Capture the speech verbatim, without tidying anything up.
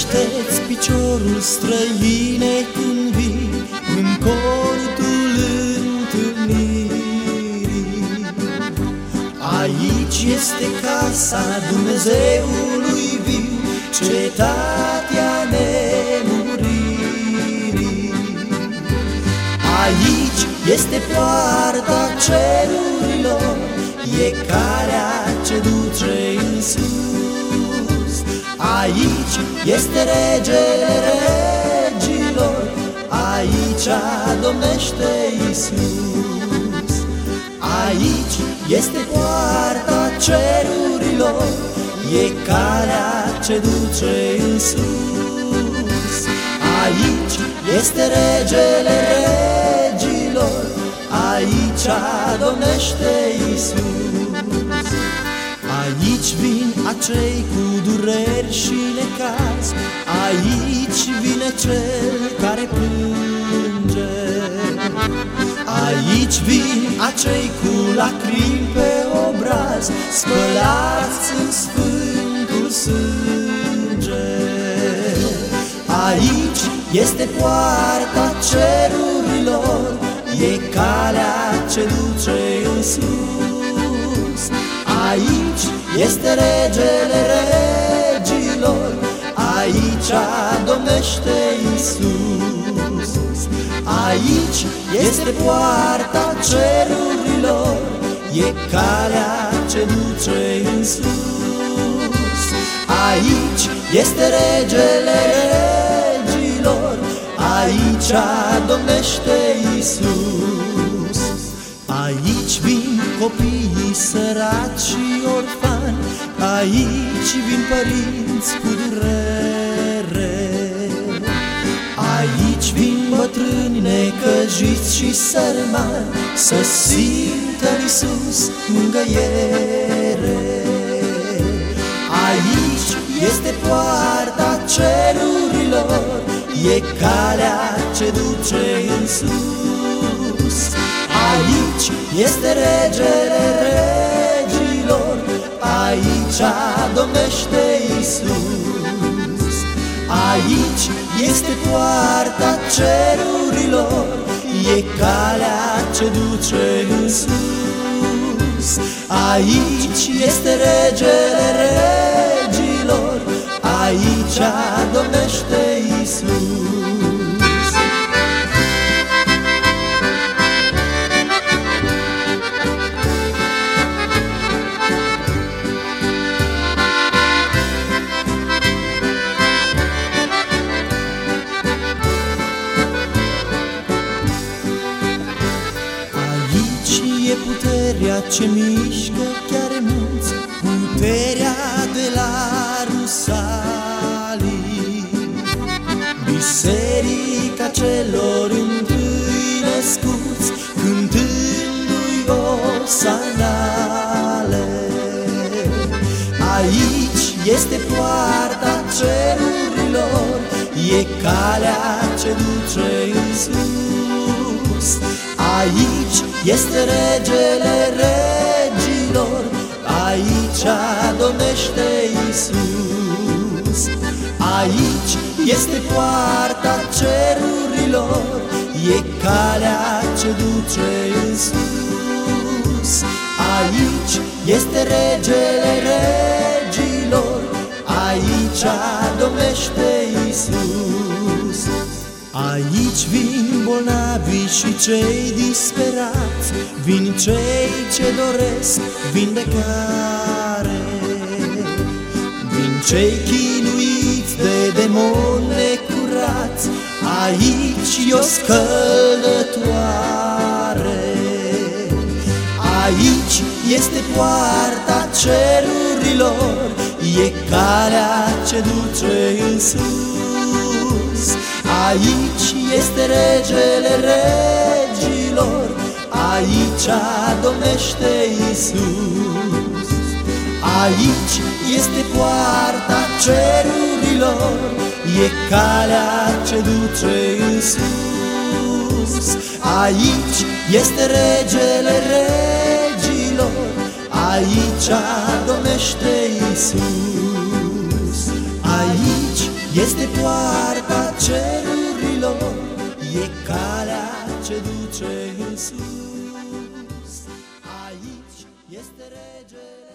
Deștești piciorul străine când vii în cortul întâlnirii. Aici este casa Dumnezeului viu, cetatea nemuririi. Aici este poarta cerurilor, e calea ce duce în sus. Aici este regele regilor, aici domnește Iisus. Aici este poarta cerurilor, e calea ce duce în sus. Aici este regele regilor, aici domnește Iisus. Aici vin acei cu dureri și necaz, aici vine cel care plânge. Aici vin acei cu lacrimi pe obraz, spălați în sfântul sânge. Aici este poarta cerurilor, e calea ce duce în sus. Aici este regele regilor, aici domnește Iisus. Aici este poarta cerurilor, e calea ce duce în sus. Aici este regele regilor, aici domnește Iisus. Aici vin copiii săraci și orfani, aici vin părinți cu durere. Aici vin bătrâni necăjiți și sărmani, să simtă în Iisus mângâiere. Aici este poarta cerurilor, e calea ce duce în sus. Aici este regele regilor, aici domnește Iisus. Aici este poarta cerurilor, e calea ce duce în sus. Aici este regele regilor, aici domnește Iisus. E puterea ce mișcă chiar munți, puterea de la Rusalii. Biserica celor întâi născuți, cântându-i osanale. Aici este poarta cerurilor, e calea ce duce în sus. Aici este regele regilor, aici domnește Iisus. Aici este poarta cerurilor, e calea ce duce în sus. Aici este regele regilor, aici domnește Iisus. Aici vin bolnavii și cei disperați, vin cei ce doresc vindecare. Vin cei chinuiți de demoni necurați, aici e o scăldătoare. Aici este poarta cerurilor, e calea ce duce în sus. Aici este regele regilor, aici domnește Iisus. Aici este poarta cerurilor, e calea ce duce în sus. Aici este regele regilor, aici domnește Iisus. Aici este poarta cerurilor, e calea ce duce în sus. Aici este regele